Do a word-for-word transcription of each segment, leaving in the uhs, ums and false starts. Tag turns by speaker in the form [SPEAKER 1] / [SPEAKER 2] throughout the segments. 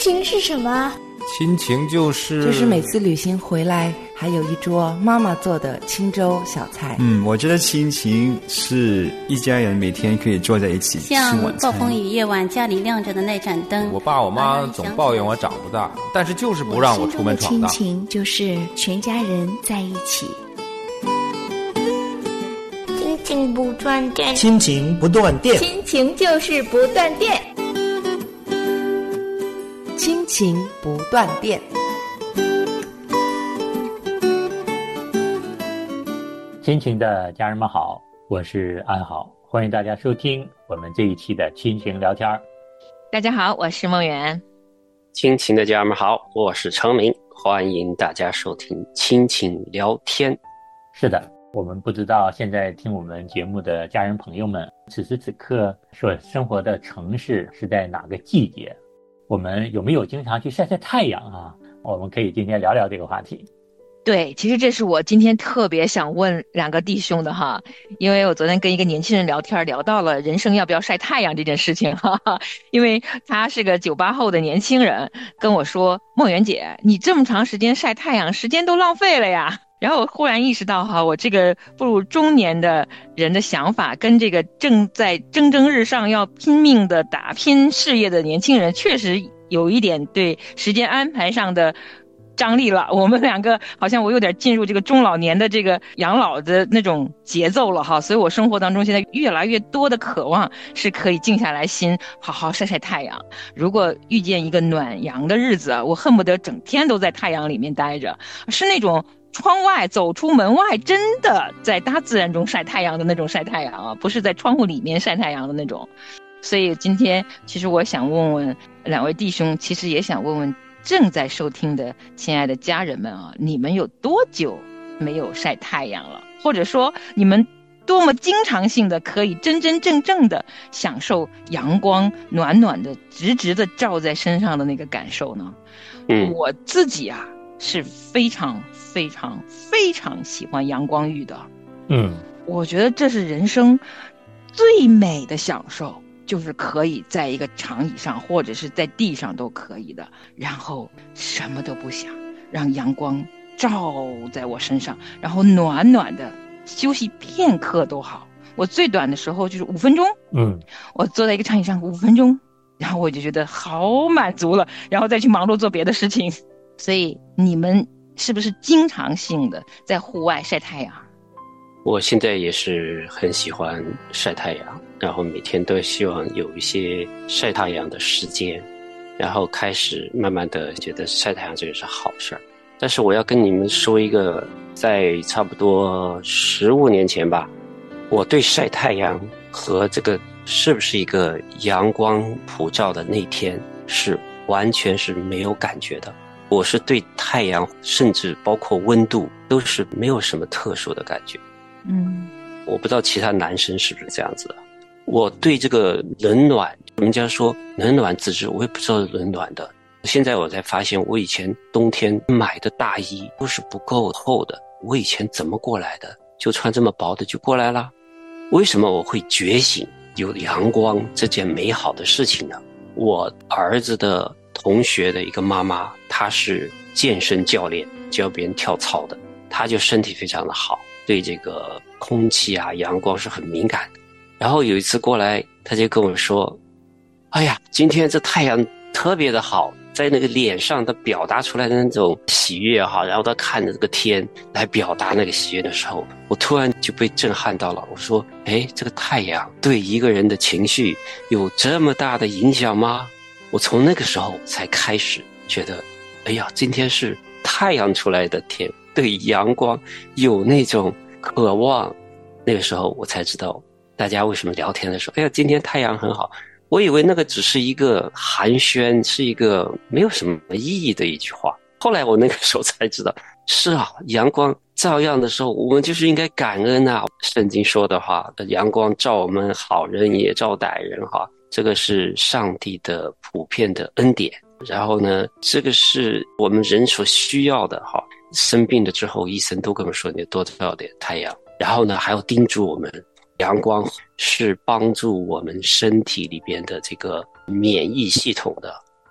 [SPEAKER 1] 情是什么？
[SPEAKER 2] 亲情就是
[SPEAKER 3] 就是每次旅行回来还有一桌妈妈做的清粥小菜。
[SPEAKER 4] 嗯，我觉得亲情是一家人每天可以坐在一起吃晚餐。
[SPEAKER 5] 像暴风雨夜晚家里亮着的那盏灯，
[SPEAKER 2] 我爸我妈总抱怨我长不大，但是就是不让我出门闯荡。
[SPEAKER 1] 亲情就是全家人在一起，亲情不断电，
[SPEAKER 6] 亲情不断电，
[SPEAKER 7] 亲情就是不断电，
[SPEAKER 3] 亲情不断电。
[SPEAKER 8] 亲情的家人们好，我是安好，欢迎大家收听我们这一期的亲情聊天。
[SPEAKER 7] 大家好，我是梦圆。
[SPEAKER 9] 亲情的家人们好，我是程明，欢迎大家收听亲情聊天。
[SPEAKER 8] 是的，我们不知道现在听我们节目的家人朋友们此时此刻所生活的城市是在哪个季节，我们有没有经常去晒晒太阳啊？我们可以今天聊聊这个话题。
[SPEAKER 7] 对，其实这是我今天特别想问两个弟兄的哈，因为我昨天跟一个年轻人聊天，聊到了人生要不要晒太阳这件事情哈哈，因为他是个九八后的年轻人，跟我说梦圆姐，你这么长时间晒太阳，时间都浪费了呀。然后我忽然意识到哈，我这个步入中年的人的想法跟这个正在蒸蒸日上要拼命的打拼事业的年轻人确实有一点对时间安排上的张力了。我们两个好像我有点进入这个中老年的这个养老的那种节奏了哈，所以我生活当中现在越来越多的渴望是可以静下来心好好晒晒太阳。如果遇见一个暖阳的日子，我恨不得整天都在太阳里面待着，是那种窗外走出门外真的在大自然中晒太阳的那种晒太阳啊，不是在窗户里面晒太阳的那种。所以今天其实我想问问两位弟兄，其实也想问问正在收听的亲爱的家人们啊，你们有多久没有晒太阳了？或者说你们多么经常性的可以真真正正的享受阳光暖暖的直直的照在身上的那个感受呢？
[SPEAKER 9] 嗯，
[SPEAKER 7] 我自己啊是非常非常非常喜欢阳光浴的。
[SPEAKER 8] 嗯，
[SPEAKER 7] 我觉得这是人生最美的享受，就是可以在一个长椅上或者是在地上都可以的，然后什么都不想，让阳光照在我身上，然后暖暖的休息片刻都好。我最短的时候就是五分钟，
[SPEAKER 8] 嗯，
[SPEAKER 7] 我坐在一个长椅上五分钟，然后我就觉得好满足了，然后再去忙碌做别的事情。所以你们是不是经常性的在户外晒太阳？
[SPEAKER 9] 我现在也是很喜欢晒太阳，然后每天都希望有一些晒太阳的时间，然后开始慢慢的觉得晒太阳这个是好事儿。但是我要跟你们说一个，在差不多十五年前吧，我对晒太阳和这个是不是一个阳光普照的那天是完全是没有感觉的。我是对太阳甚至包括温度都是没有什么特殊的感觉。
[SPEAKER 7] 嗯，
[SPEAKER 9] 我不知道其他男生是不是这样子的。我对这个冷暖，人家说冷暖自知，我也不知道冷暖的。现在我才发现，我以前冬天买的大衣都是不够厚的，我以前怎么过来的？就穿这么薄的就过来了。为什么我会觉醒有阳光这件美好的事情呢？我儿子的同学的一个妈妈，她是健身教练，教别人跳操的，她就身体非常的好，对这个空气啊阳光是很敏感的。然后有一次过来，她就跟我说，哎呀，今天这太阳特别的好，在那个脸上她表达出来的那种喜悦哈，然后她看着这个天来表达那个喜悦的时候，我突然就被震撼到了。我说，哎，这个太阳对一个人的情绪有这么大的影响吗？我从那个时候才开始觉得，哎呀，今天是太阳出来的天，对阳光有那种渴望。那个时候我才知道大家为什么聊天的时候，哎呀，今天太阳很好。我以为那个只是一个寒暄，是一个没有什么意义的一句话。后来我那个时候才知道，是啊，阳光照样的时候，我们就是应该感恩啊。圣经说的话，阳光照我们好人也照歹人哈，这个是上帝的普遍的恩典。然后呢，这个是我们人所需要的哈。生病了之后，医生都跟我们说，你多照点太阳。然后呢，还要叮嘱我们，阳光是帮助我们身体里边的这个免疫系统的，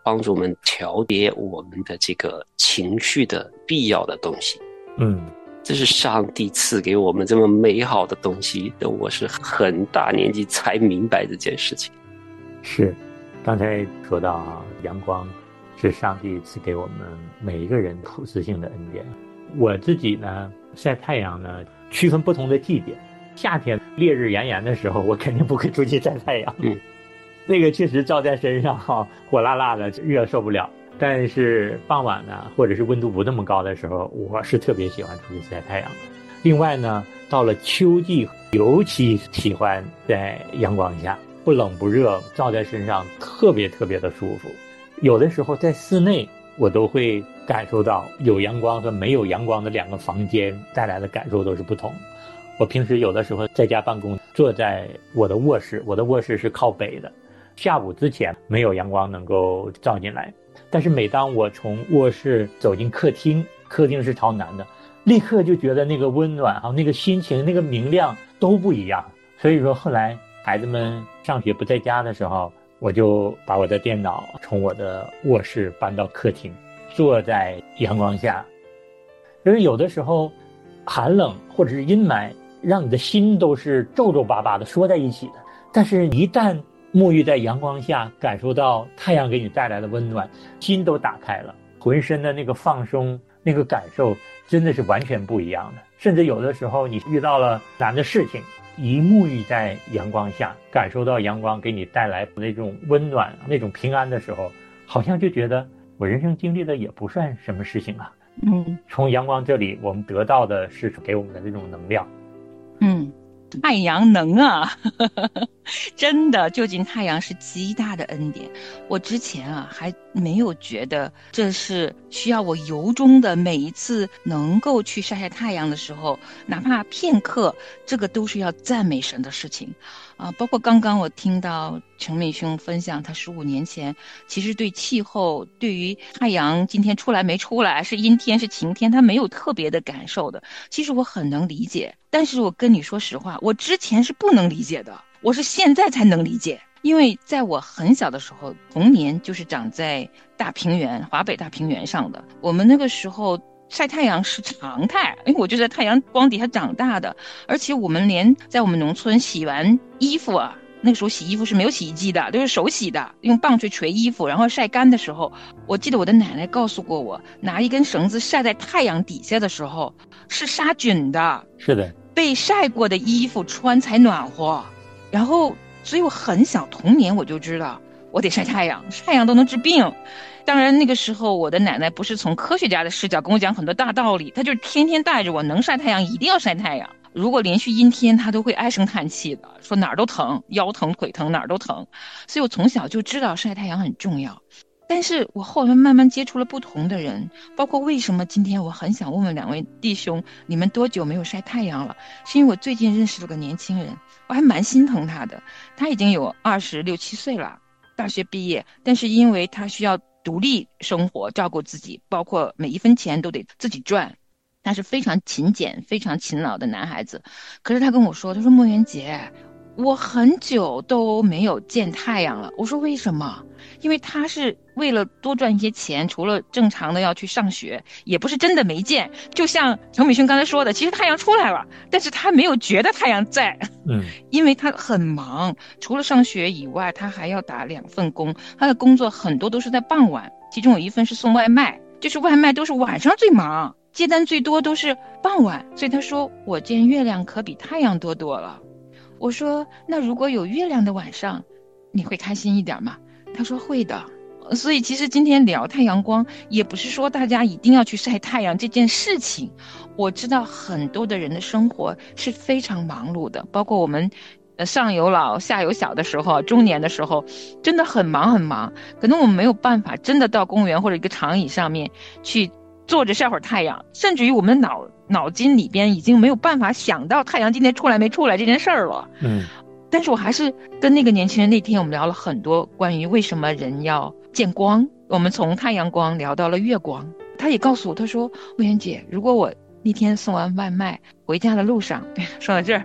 [SPEAKER 9] 帮助我们调节我们的这个情绪的必要的东西。
[SPEAKER 8] 嗯，
[SPEAKER 9] 这是上帝赐给我们这么美好的东西，我是很大年纪才明白这件事情。
[SPEAKER 8] 是，刚才说到啊，阳光是上帝赐给我们每一个人普世性的恩典。我自己呢，晒太阳呢，区分不同的季节。夏天烈日炎炎的时候，我肯定不会出去晒太阳。
[SPEAKER 9] 嗯，
[SPEAKER 8] 那个确实照在身上哈，火辣辣的，热受不了。但是傍晚呢，或者是温度不那么高的时候，我是特别喜欢出去晒太阳的。另外呢，到了秋季，尤其喜欢在阳光下，不冷不热，照在身上特别特别的舒服。有的时候在室内，我都会感受到有阳光和没有阳光的两个房间带来的感受都是不同。我平时有的时候在家办公，坐在我的卧室，我的卧室是靠北的，下午之前没有阳光能够照进来。但是每当我从卧室走进客厅，客厅是朝南的，立刻就觉得那个温暖啊，那个心情，那个明亮都不一样。所以说后来孩子们上学不在家的时候，我就把我的电脑从我的卧室搬到客厅，坐在阳光下。因为有的时候寒冷或者是阴霾让你的心都是皱皱巴巴的缩在一起的，但是一旦沐浴在阳光下，感受到太阳给你带来的温暖，心都打开了，浑身的那个放松，那个感受真的是完全不一样的。甚至有的时候你遇到了难的事情，一沐浴在阳光下，感受到阳光给你带来那种温暖，那种平安的时候，好像就觉得我人生经历的也不算什么事情啊。
[SPEAKER 7] 嗯，
[SPEAKER 8] 从阳光这里我们得到的是给我们的这种能量。
[SPEAKER 7] 嗯，太阳能啊，真的，就近太阳是极大的恩典。我之前啊还没有觉得这是需要我由衷的，每一次能够去晒晒太阳的时候，哪怕片刻，这个都是要赞美神的事情啊。包括刚刚我听到程美兄分享，他十五年前其实对气候，对于太阳今天出来没出来，是阴天是晴天，他没有特别的感受的。其实我很能理解，但是我跟你说实话，我之前是不能理解的，我是现在才能理解。因为在我很小的时候，童年就是长在大平原，华北大平原上的，我们那个时候晒太阳是常态，因为我就在太阳光底下长大的。而且我们连在我们农村洗完衣服啊，那个时候洗衣服是没有洗衣机的，都是手洗的，用棒槌捶衣服，然后晒干的时候，我记得我的奶奶告诉过我，拿一根绳子晒在太阳底下的时候是杀菌的。
[SPEAKER 8] 是的，
[SPEAKER 7] 被晒过的衣服穿才暖和。然后所以我很小童年我就知道我得晒太阳，太阳都能治病。当然那个时候我的奶奶不是从科学家的视角跟我讲很多大道理，她就天天带着我，能晒太阳一定要晒太阳，如果连续阴天她都会唉声叹气的，说哪儿都疼，腰疼腿疼哪儿都疼。所以我从小就知道晒太阳很重要。但是我后来慢慢接触了不同的人，包括为什么今天我很想问问两位弟兄，你们多久没有晒太阳了？是因为我最近认识了个年轻人，我还蛮心疼他的。他已经有二十六七岁了，大学毕业，但是因为他需要独立生活，照顾自己，包括每一分钱都得自己赚。他是非常勤俭非常勤劳的男孩子。可是他跟我说，他说莫元姐，我很久都没有见太阳了。我说为什么？因为他是为了多赚一些钱，除了正常的要去上学，也不是真的没见。就像程美勋刚才说的，其实太阳出来了，但是他没有觉得太阳在。
[SPEAKER 8] 嗯，
[SPEAKER 7] 因为他很忙，除了上学以外，他还要打两份工，他的工作很多都是在傍晚，其中有一份是送外卖，就是外卖都是晚上最忙，接单最多都是傍晚。所以他说我见月亮可比太阳多多了。我说那如果有月亮的晚上你会开心一点吗？他说会的。所以其实今天聊太阳光也不是说大家一定要去晒太阳这件事情，我知道很多的人的生活是非常忙碌的，包括我们上有老下有小的时候，中年的时候真的很忙很忙，可能我们没有办法真的到公园或者一个长椅上面去坐着晒会儿太阳，甚至于我们脑脑筋里边已经没有办法想到太阳今天出来没出来这件事儿了。
[SPEAKER 8] 嗯，
[SPEAKER 7] 但是我还是跟那个年轻人，那天我们聊了很多关于为什么人要见光，我们从太阳光聊到了月光。他也告诉我，他说魏妍姐，如果我那天送完外卖回家的路上，说到这儿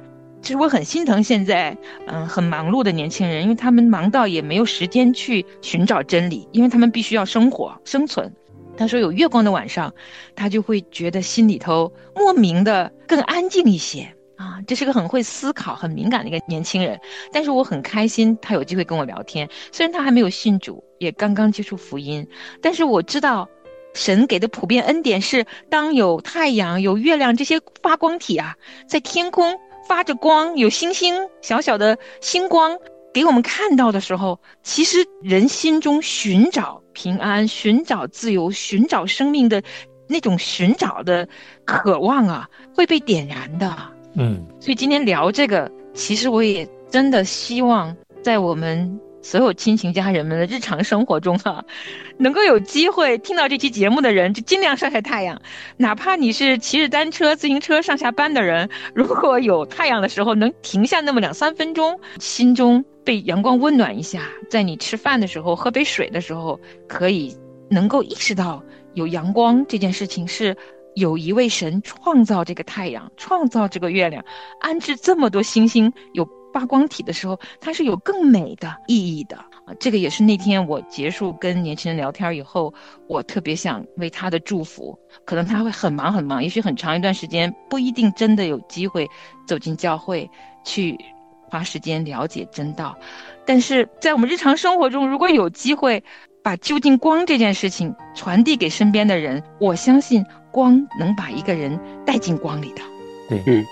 [SPEAKER 7] 其实我很心疼现在嗯很忙碌的年轻人，因为他们忙到也没有时间去寻找真理，因为他们必须要生活生存。他说有月光的晚上，他就会觉得心里头莫名的更安静一些啊。这是个很会思考很敏感的一个年轻人，但是我很开心他有机会跟我聊天。虽然他还没有信主，也刚刚接触福音，但是我知道神给的普遍恩典是，当有太阳有月亮这些发光体啊在天空发着光，有星星小小的星光给我们看到的时候，其实人心中寻找平安，寻找自由，寻找生命的那种寻找的渴望啊，会被点燃的。
[SPEAKER 8] 嗯，
[SPEAKER 7] 所以今天聊这个，其实我也真的希望在我们所有亲情家人们的日常生活中啊，能够有机会听到这期节目的人就尽量晒晒太阳，哪怕你是骑着单车自行车上下班的人，如果有太阳的时候能停下那么两三分钟，心中被阳光温暖一下，在你吃饭的时候喝杯水的时候，可以能够意识到有阳光这件事情是有一位神创造这个太阳，创造这个月亮，安置这么多星星有发光体的时候，它是有更美的意义的啊！这个也是那天我结束跟年轻人聊天以后，我特别想为他的祝福。可能他会很忙很忙，也许很长一段时间不一定真的有机会走进教会去花时间了解真道，但是在我们日常生活中，如果有机会把就近光这件事情传递给身边的人，我相信光能把一个人带进光里的。
[SPEAKER 8] 对，
[SPEAKER 9] 嗯。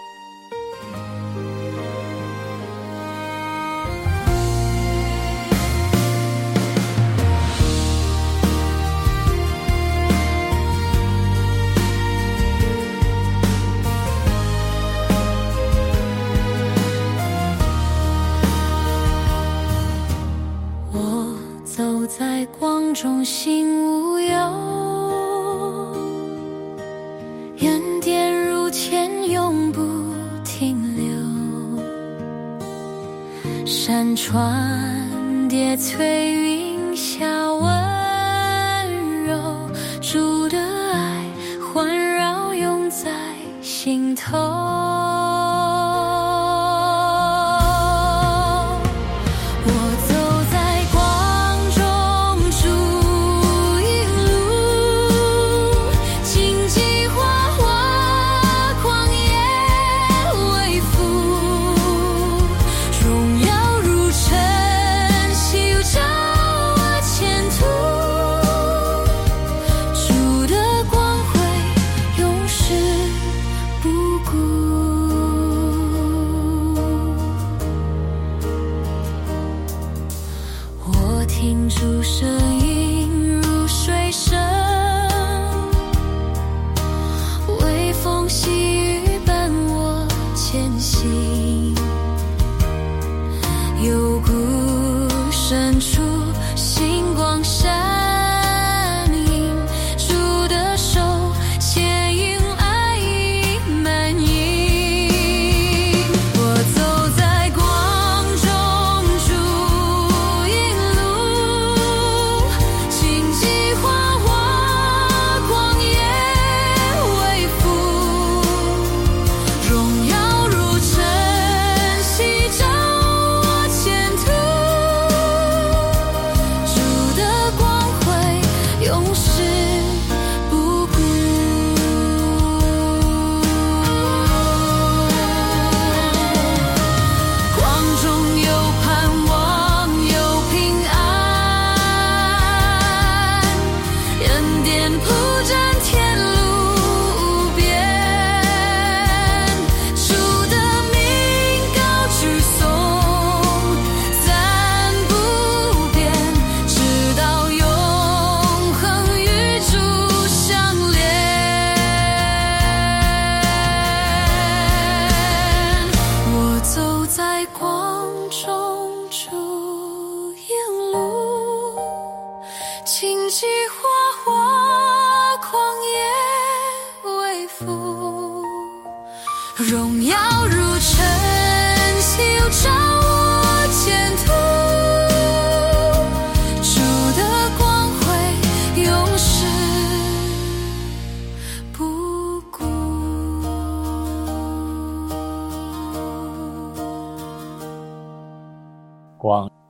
[SPEAKER 6] 走在光中心无忧，恩典如前永不停留，山川叠翠云下温柔，主的爱环绕涌在心头。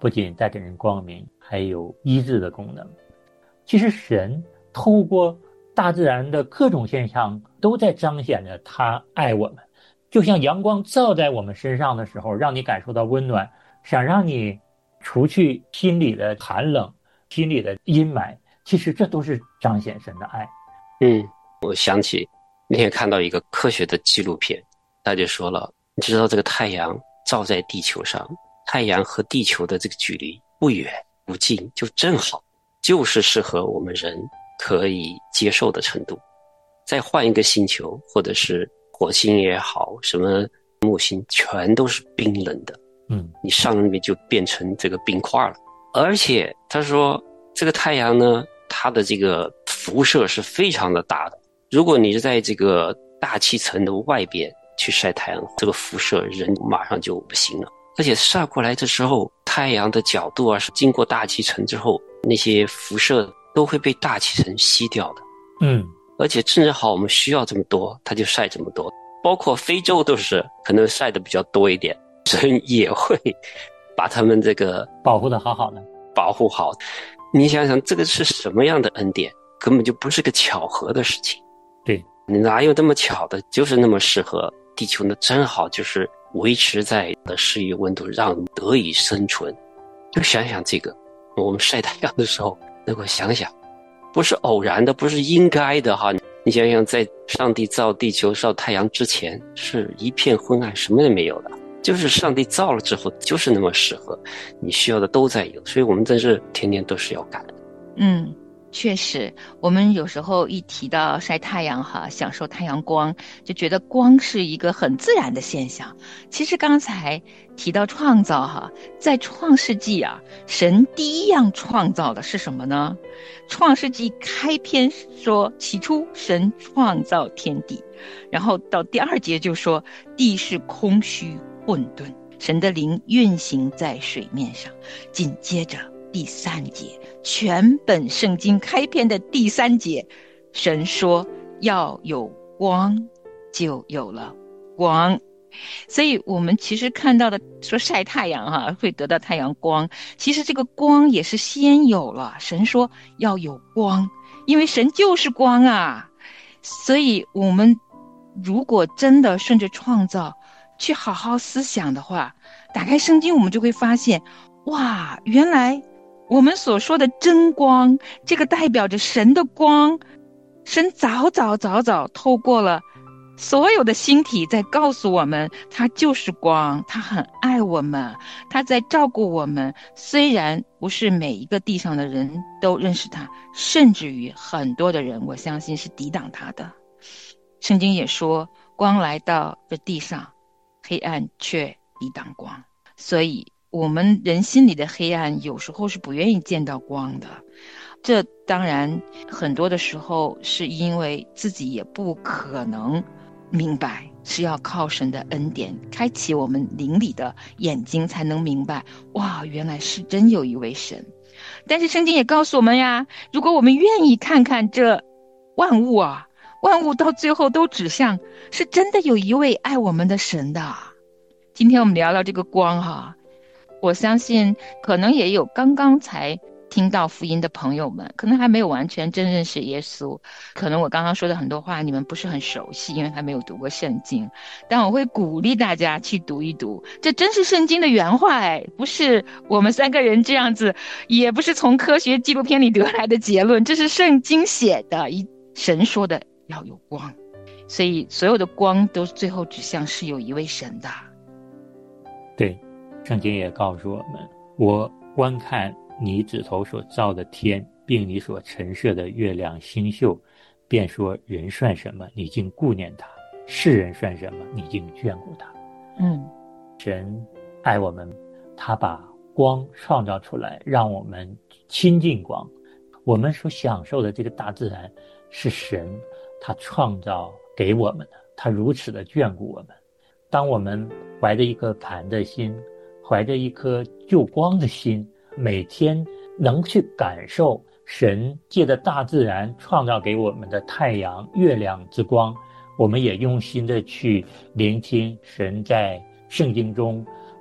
[SPEAKER 8] 不仅带给人光明，还有医治的功能。其实神透过大自然的各种现象都在彰显着他爱我们，就像阳光照在我们身上的时候，让你感受到温暖，想让你除去心里的寒冷，心里的阴霾，其实这都是彰显神的爱。
[SPEAKER 9] 嗯，我想起那天看到一个科学的纪录片，他就说了，你知道这个太阳照在地球上，太阳和地球的这个距离不远不近，就正好就是适合我们人可以接受的程度。再换一个星球，或者是火星也好，什么木星，全都是冰冷的。
[SPEAKER 8] 嗯，
[SPEAKER 9] 你上了那边就变成这个冰块了。而且他说这个太阳呢，它的这个辐射是非常的大的。如果你是在这个大气层的外边去晒太阳，这个辐射人马上就不行了。而且晒过来的时候，太阳的角度啊，是经过大气层之后，那些辐射都会被大气层吸掉的。
[SPEAKER 8] 嗯，
[SPEAKER 9] 而且正好我们需要这么多，它就晒这么多。包括非洲都是可能晒的比较多一点，人也会把他们这个
[SPEAKER 8] 保护的好好的，
[SPEAKER 9] 保护好。你想想，这个是什么样的恩典？根本就不是个巧合的事情。
[SPEAKER 8] 对，
[SPEAKER 9] 你哪有这么巧的？就是那么适合地球呢，正好就是维持在的适宜温度，让得以生存。就想想这个，我们晒太阳的时候，能够想想，不是偶然的，不是应该的哈。你想想，在上帝造地球、造太阳之前，是一片昏暗，什么也没有的。就是上帝造了之后，就是那么适合，你需要的都在有，所以我们真是天天都是要感恩。
[SPEAKER 7] 嗯，确实，我们有时候一提到晒太阳哈，享受太阳光，就觉得光是一个很自然的现象。其实刚才提到创造哈，在创世纪啊，神第一样创造的是什么呢？创世纪开篇说，起初神创造天地，然后到第二节就说地是空虚混沌，神的灵运行在水面上。紧接着第三节，全本圣经开篇的第三节，神说要有光，就有了光。所以我们其实看到的说晒太阳哈，会得到太阳光，其实这个光也是先有了。神说要有光，因为神就是光啊。所以我们如果真的顺着创造去好好思想的话，打开圣经我们就会发现，哇，原来我们所说的真光，这个代表着神的光。神早早早早透过了所有的星体在告诉我们，他就是光，他很爱我们，他在照顾我们。虽然不是每一个地上的人都认识他，甚至于很多的人我相信是抵挡他的。圣经也说，光来到这地上，黑暗却抵挡光。所以我们人心里的黑暗有时候是不愿意见到光的。这当然很多的时候是因为自己也不可能明白，是要靠神的恩典开启我们灵里的眼睛，才能明白，哇，原来是真有一位神。但是圣经也告诉我们呀，如果我们愿意看看这万物啊，万物到最后都指向是真的有一位爱我们的神的。今天我们聊聊这个光哈，我相信可能也有刚刚才听到福音的朋友们，可能还没有完全真认识耶稣，可能我刚刚说的很多话你们不是很熟悉，因为还没有读过圣经，但我会鼓励大家去读一读，这真是圣经的原话，哎，不是我们三个人这样子，也不是从科学纪录片里得来的结论，这是圣经写的，一神说的要有光，所以所有的光都最后指向是有一位神的。
[SPEAKER 8] 对，圣经也告诉我们，我观看你指头所造的天，并你所陈设的月亮星宿，便说人算什么，你竟顾念他；世人算什么，你竟眷顾他。
[SPEAKER 7] 嗯，
[SPEAKER 8] 神爱我们，他把光创造出来，让我们亲近光。我们所享受的这个大自然是神他创造给我们的，他如此的眷顾我们。当我们怀着一颗盘的心，怀着一颗救光的心，每天能去感受神借着大自然创造给我们的太阳、月亮之光，我们也用心的去聆听神在圣经中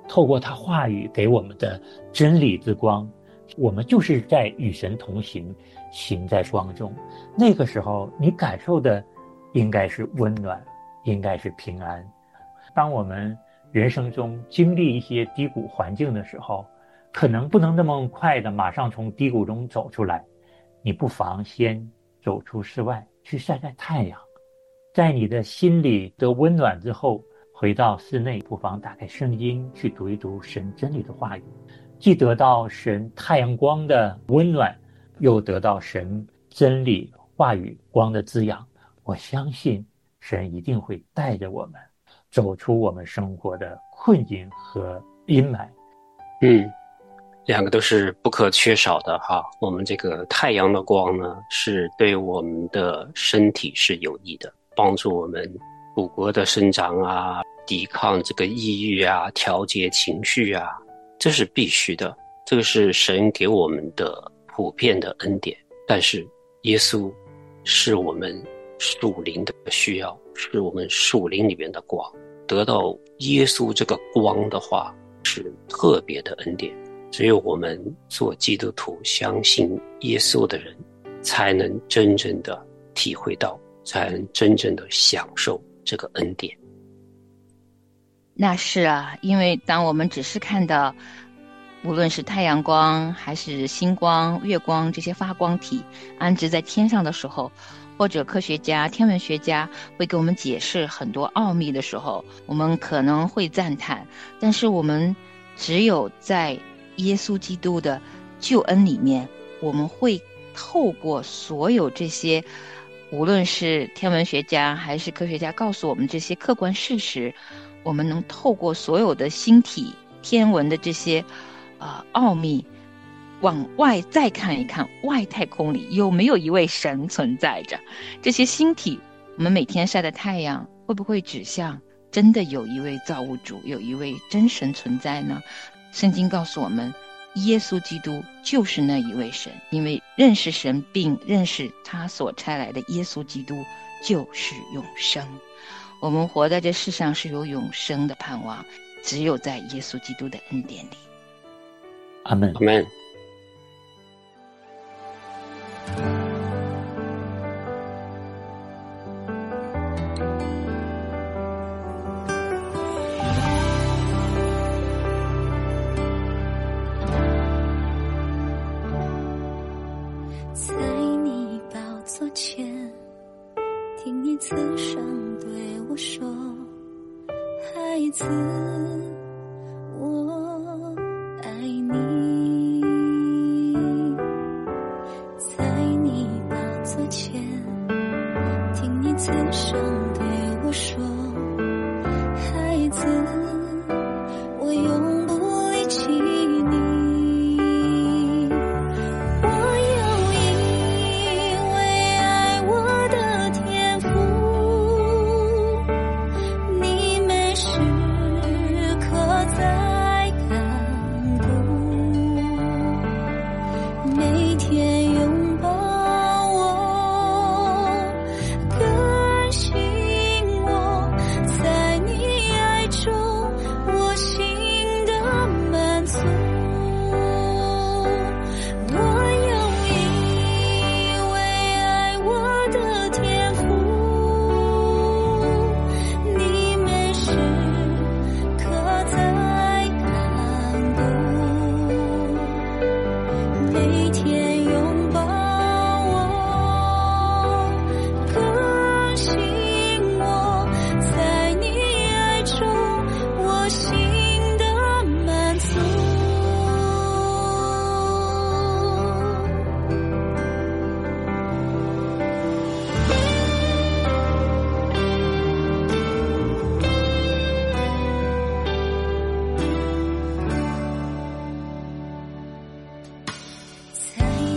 [SPEAKER 8] 透过他话语给我们的真理之光，我们就是在与神同行，行在光中。那个时候你感受的应该是温暖，应该是平安。当我们人生中经历一些低谷环境的时候，可能不能那么快的马上从低谷中走出来，你不妨先走出室外去晒晒太阳，在你的心里得温暖之后，回到室内，不妨打开圣经去读一读神真理的话语，既得到神太阳光的温暖，又得到神真理话语光的滋养。我相信神一定会带着我们走出我们生活的困境和阴霾。
[SPEAKER 9] 嗯，两个都是不可缺少的哈。我们这个太阳的光呢，是对我们的身体是有益的，帮助我们骨骼的生长啊，抵抗这个抑郁啊，调节情绪啊，这是必须的，这个是神给我们的普遍的恩典。但是耶稣是我们属灵的需要，是我们属灵里面的光，得到耶稣这个光的话是特别的恩典。只有我们做基督徒相信耶稣的人，才能真正的体会到，才能真正的享受这个恩典。
[SPEAKER 7] 那是啊，因为当我们只是看到无论是太阳光还是星光、月光这些发光体安置在天上的时候，或者科学家、天文学家会给我们解释很多奥秘的时候，我们可能会赞叹，但是我们只有在耶稣基督的救恩里面，我们会透过所有这些无论是天文学家还是科学家告诉我们这些客观事实，我们能透过所有的星体天文的这些呃奥秘，往外再看一看，外太空里有没有一位神存在着。这些星体我们每天晒的太阳，会不会指向真的有一位造物主，有一位真神存在呢？圣经告诉我们，耶稣基督就是那一位神，因为认识神并认识他所差来的耶稣基督就是永生。我们活在这世上是有永生的盼望，只有在耶稣基督的恩典里。
[SPEAKER 8] 阿们，
[SPEAKER 9] 阿们。
[SPEAKER 6] 在你宝座前，听你慈声对我说，孩子，我爱你。在你宝座前，听你慈声对我说，孩子，我永不离弃你。在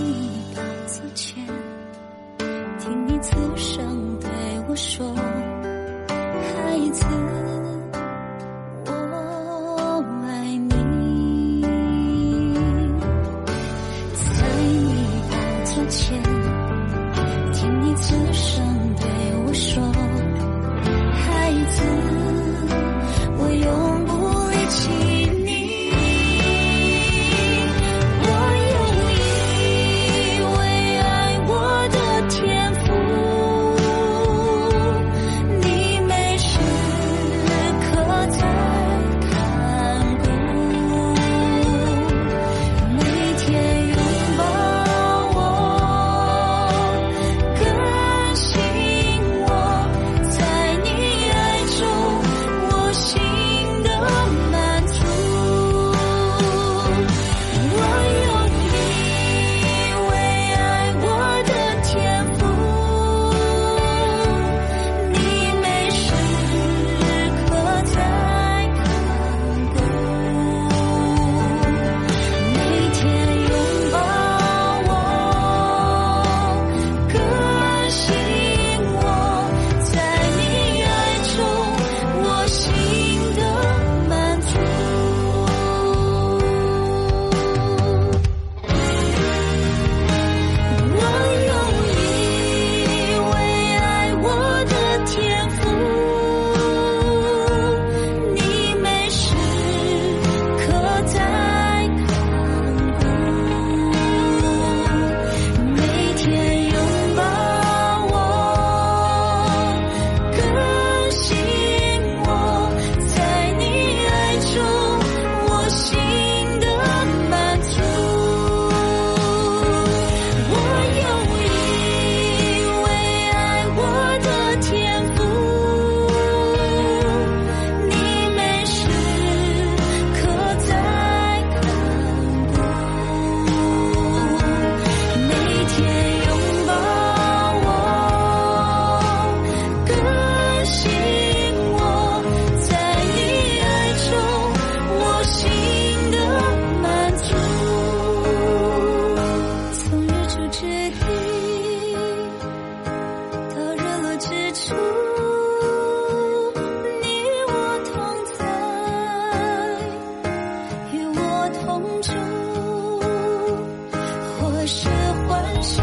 [SPEAKER 6] 或是欢笑，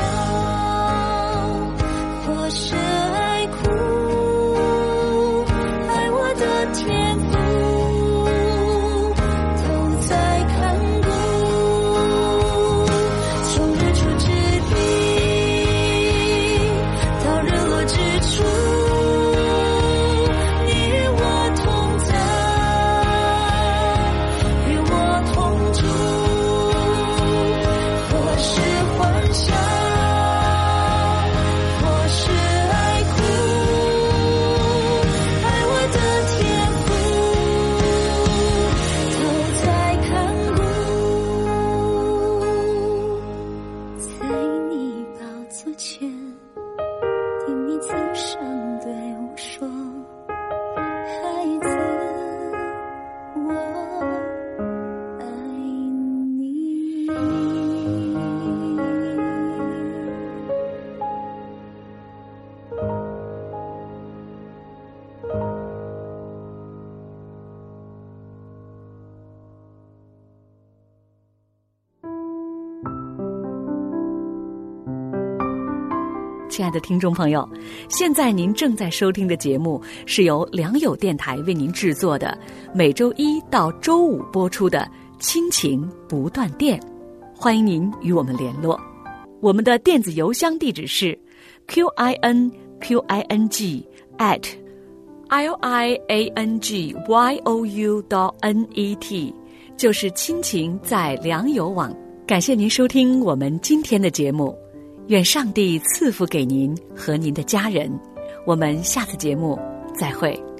[SPEAKER 6] 或是爱哭，爱我的天赋都在看顾。从日出之地到日落之处，你与我同在，与我同住。或是欢笑，或是爱哭，爱我的天赋都在看顾。在你宝座前，听你慈声对我说，孩子，我爱你。
[SPEAKER 10] 亲爱的听众朋友，现在您正在收听的节目是由良友电台为您制作的，每周一到周五播出的亲情不断电，欢迎您与我们联络。我们的电子邮箱地址是 q i n q i n g at l i a n g y o u dot n e t， 就是亲情在良友网。感谢您收听我们今天的节目，愿上帝赐福给您和您的家人。我们下次节目再会。